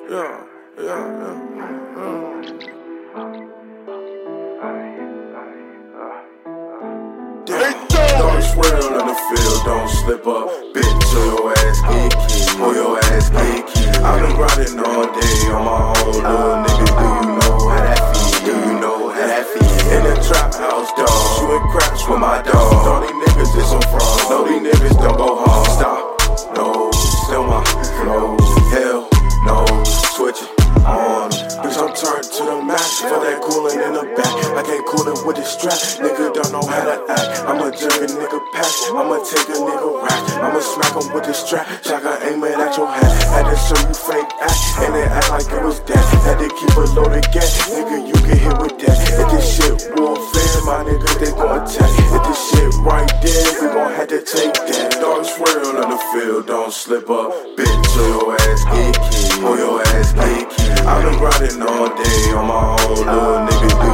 Don't swirl in the field, don't slip up, bitch, or your ass get killed, or your ass get killed. I've been grinding all day on my own, little nigga, do you know how that feel? Do you know how that feel? In the trap house, dog, shooting craps with my dog. All these niggas is some frauds, no, these niggas don't go home. Stop, no, still my flow, hell, no, switch it on. Bitch, I'm turned to the max for that cooling in the back. I can't cool it with the strap, nigga don't know how to act. I'ma jerk a nigga pack, I'ma take a nigga rack. I'ma smack him with the strap, shotgun aim it at your head. Had to show you fake act, and then act like it was that. Had to keep a loaded gas, nigga you get hit with that. If this shit warfare, my nigga they gon' attack. If this shit right there, we gon' have to take that. Dog swirl in the field, don't slip up, bitch, or your ass get killed, or your ass get killed. I've been grinding all day on my own, little nigga.